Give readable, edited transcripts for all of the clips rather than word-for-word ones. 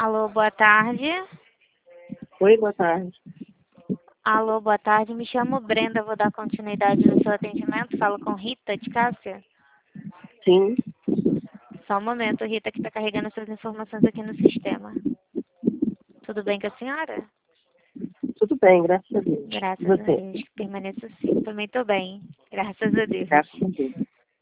Alô, boa tarde. Oi, boa tarde. Alô, boa tarde. Me chamo Brenda, vou dar continuidade no seu atendimento. Falo com Rita de Cássia. Sim, Só um momento, Rita, que está carregando suas informações aqui no sistema. Tudo bem com a senhora? tudo bem, graças a Deus. E Graças a você? Deus. Permaneço assim. Também estou bem. Graças a Deus. Graças a Deus.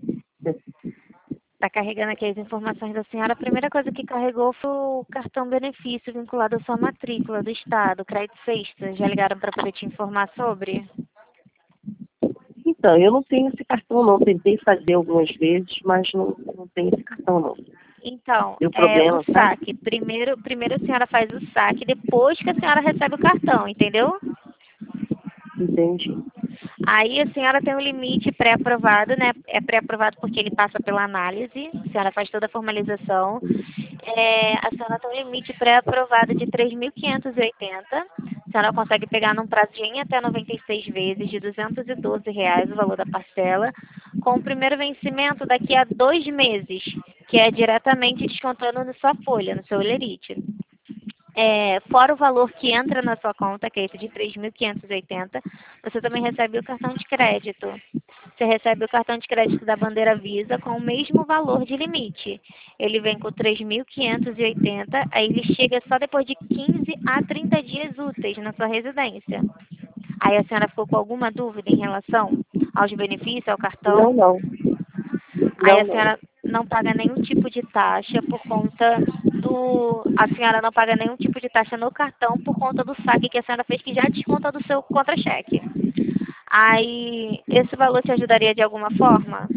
Está carregando aqui as informações da senhora. A primeira coisa que carregou foi o cartão benefício vinculado à sua matrícula do Estado, crédito sexta. Já ligaram para poder te informar sobre? Então, eu não tenho esse cartão não. Tentei fazer algumas vezes, mas não tenho esse cartão não. Então, Deu o problema, sabe? saque. Primeiro a senhora faz o saque, depois que a senhora recebe o cartão, entendeu? Entendi. Aí a senhora tem um limite pré-aprovado, né? É pré-aprovado porque ele passa pela análise, a senhora faz toda a formalização. A senhora tem um limite pré-aprovado de 3.580. A senhora consegue pegar num prazo de em até 96 vezes, de R$ 212 o valor da parcela, com o primeiro vencimento daqui a 2 meses, que é diretamente descontando na sua folha, no seu holerite. Fora o valor que entra na sua conta, que é esse de 3.580, você também recebe o cartão de crédito. Você recebe o cartão de crédito da Bandeira Visa com o mesmo valor de limite. Ele vem com 3.580, aí ele chega só depois de 15 a 30 dias úteis na sua residência. Aí a senhora ficou com alguma dúvida em relação aos benefícios, ao Não, cartão? não. Aí Não, a não. senhora não paga nenhum tipo de taxa por conta do. A senhora não paga nenhum tipo de taxa no cartão por conta do saque que a senhora fez, que já desconta do seu contra-cheque. Aí, esse valor te ajudaria de alguma forma?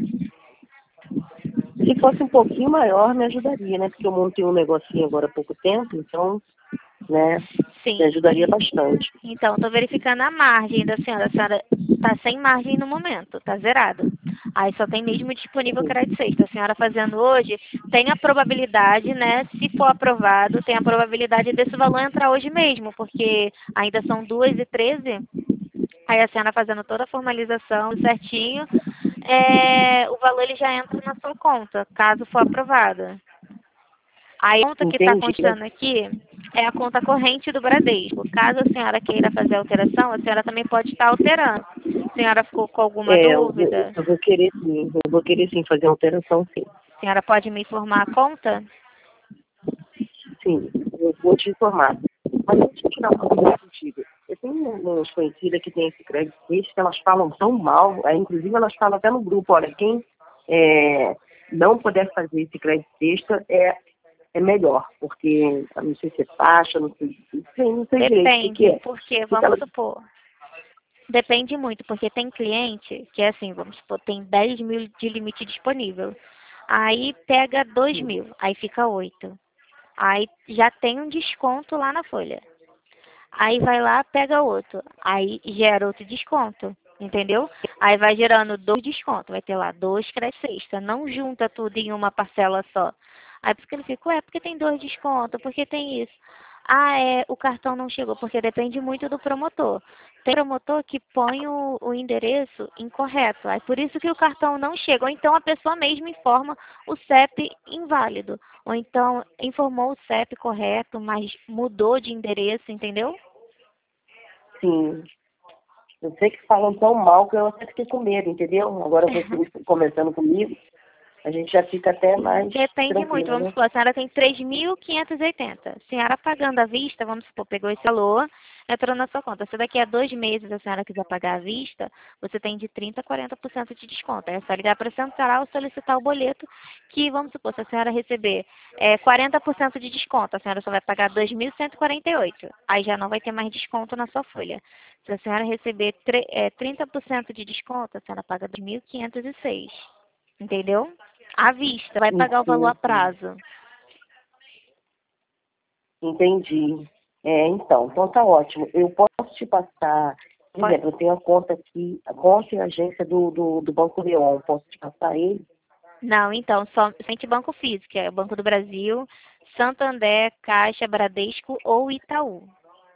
Se fosse um pouquinho maior, me ajudaria, né? Porque eu montei um negocinho agora há pouco tempo, então, né, me Sim. ajudaria bastante. Então, estou verificando a margem da senhora. A senhora está sem margem no momento, está zerado. Aí só tem mesmo disponível Sim, crédito sexta. A senhora fazendo hoje, tem a probabilidade, né? Se for aprovado, tem a probabilidade desse valor entrar hoje mesmo, porque ainda são 2h13. Aí a senhora fazendo toda a formalização certinho, o valor ele já entra na sua conta, caso for aprovado. A conta que está entendi. constando aqui é a conta corrente do Bradesco. Caso a senhora queira fazer alteração, a senhora também pode estar alterando. A senhora ficou com alguma dúvida? Eu vou querer sim. Eu vou querer sim fazer alteração, sim. A senhora pode me informar a conta? Sim, eu vou te informar. Mas deixa eu tirar uma dúvida contigo. Eu tenho umas conhecidas que têm esse crédito que elas falam tão mal, inclusive elas falam até no grupo, olha, quem não puder fazer esse crédito extra é melhor, porque não sei se é taxa, não sei direito o que Depende, é. porque Então, vamos supor. Depende muito, porque tem cliente que é assim, vamos supor, tem 10 mil de limite disponível. Aí pega 2 sim, mil, aí fica 8. Aí já tem um desconto lá na folha. Aí vai lá, pega outro. Aí gera outro desconto, entendeu? Aí vai gerando dois descontos. Vai ter lá dois créditos extra. Não junta tudo em uma parcela só. Aí por isso que ele fica, porque tem dois descontos, porque tem isso. O cartão não chegou, porque depende muito do promotor. Tem promotor que põe o endereço incorreto. Aí por isso que o cartão não chega. Ou então a pessoa mesmo informa o CEP inválido. Ou então informou o CEP correto, mas mudou de endereço, entendeu? sim. Eu sei que falam tão mal que eu até fiquei com medo, entendeu? Agora você conversando comigo, a gente já fica até mais Depende muito. tranquila, Vamos né? supor, a senhora tem 3.580. A senhora pagando à vista, vamos supor, pegou esse valor, entrou na sua conta. Se daqui a 2 meses a senhora quiser pagar à vista, você tem de 30% a 40% de desconto. É só ligar para a central solicitar o boleto, que vamos supor, se a senhora receber 40% de desconto, a senhora só vai pagar 2.148. Aí já não vai ter mais desconto na sua folha. Se a senhora receber 30% de desconto, a senhora paga 2.506. Entendeu? À vista, vai pagar o valor a Entendi. prazo. Entendi. Então tá ótimo. Eu posso te passar, por exemplo, eu tenho a conta aqui, a conta e a agência do Banco Leão. Posso te passar ele? Não, então, somente banco físico, é o Banco do Brasil, Santander, Caixa, Bradesco ou Itaú.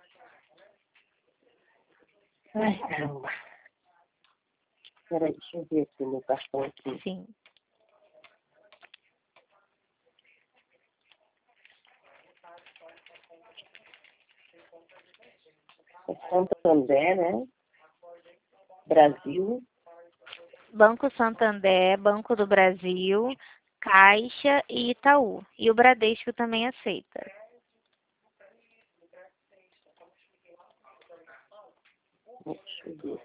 Ai, caramba. Peraí, deixa eu ver aqui meu cartão aqui. Sim. Santander, né? Brasil. Banco Santander, Banco do Brasil, Caixa e Itaú. E o Bradesco também aceita. Deixa eu ver.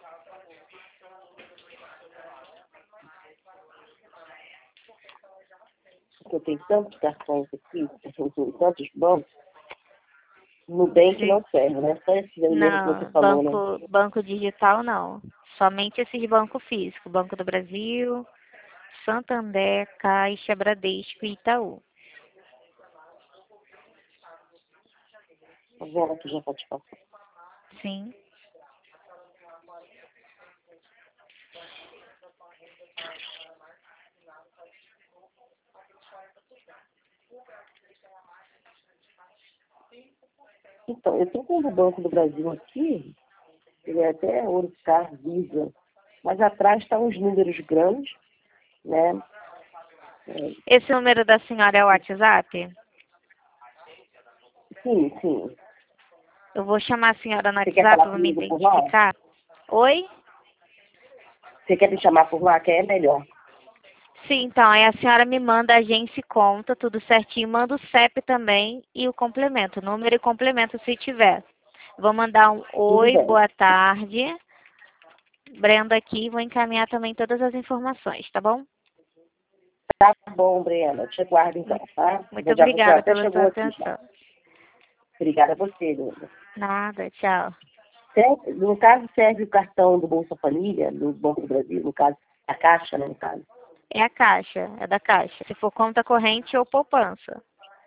Eu tenho tantos cartões aqui, tantos bancos. Nubank Sim. não serve, né? Só esse aí mesmo que você Não, falou, né? banco digital não. Somente esses bancos físicos. Banco do Brasil, Santander, Caixa, Bradesco e Itaú. Tá vendo aqui já pode passar. Sim. Então, eu tenho um Banco do Brasil aqui, ele é até Ourocard, Visa, mas atrás estão os números grandes, né? Esse número da senhora é o WhatsApp? Sim, sim. Eu vou chamar a senhora no Você quer WhatsApp, falar vou me comigo por lá? identificar. Oi? Você quer me chamar por lá, que é melhor. Sim, então, aí a senhora me manda a agência e conta, tudo certinho. Manda o CEP também e o complemento, número e complemento se tiver. Vou mandar um Tudo oi, bem. boa tarde. Brenda aqui, vou encaminhar também todas as informações, tá bom? Tá bom, Brena. Te aguardo então, tá? Muito Já obrigada até pela chegou sua aqui já. atenção. Obrigada a você, Brenda. Nada, tchau. No caso, serve o cartão do Bolsa Família, do Banco do Brasil, no caso, a Caixa, né, no caso. É a Caixa, é da Caixa. Se for conta corrente ou poupança.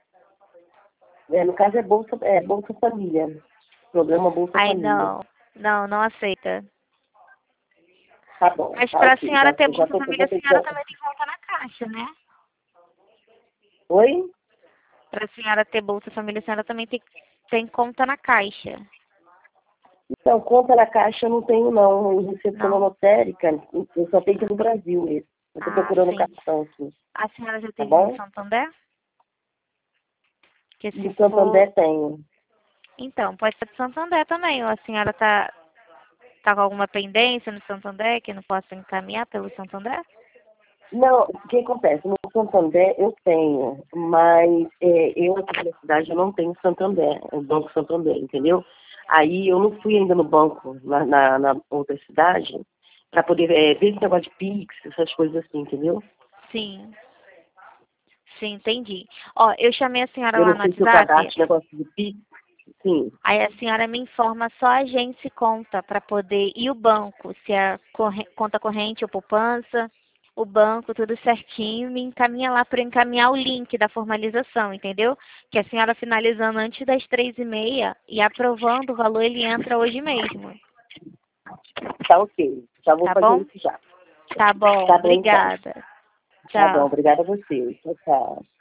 No caso, Bolsa Família. Programa Bolsa Aí Família. não aceita. Tá bom, Mas tá para a ok. senhora ter Já Bolsa tô, Família, vou a ter que... senhora também tem conta na Caixa, né? Oi? Para a senhora ter Bolsa Família, a senhora também tem conta na Caixa. Então, conta na Caixa eu não tenho, não. Eu recebo pela Não? lotérica. Eu só tenho que ir no Brasil mesmo. Eu tô Ah, procurando um sim. cartão, assim. A senhora já Tá teve no bom? Santander? Que se No for... Santander tenho. Então, pode ser do Santander também. Ou a senhora tá com alguma pendência no Santander que não possa encaminhar pelo Santander? Não, o que acontece? No Santander eu tenho, mas eu aqui na minha cidade eu não tenho Santander, o Banco Santander, entendeu? Aí eu não fui ainda no banco na outra cidade para poder ver esse negócio de Pix, essas coisas assim, entendeu? Sim. Sim, entendi. Ó, eu chamei a senhora Eu lá não no sei se eu WhatsApp. cadastro negócio de Pix, sim. Aí a senhora me informa só a agência e conta para poder. E o banco, se é conta corrente ou poupança, o banco, tudo certinho, me encaminha lá para encaminhar o link da formalização, entendeu? Que a senhora finalizando antes das 3h30 e aprovando o valor, ele entra hoje mesmo. Tá ok. Já vou Tá fazer bom? isso já. Tá bom, Tá bom então. obrigada. Tá bom, Tchau. obrigada a você. Tchau, tchau.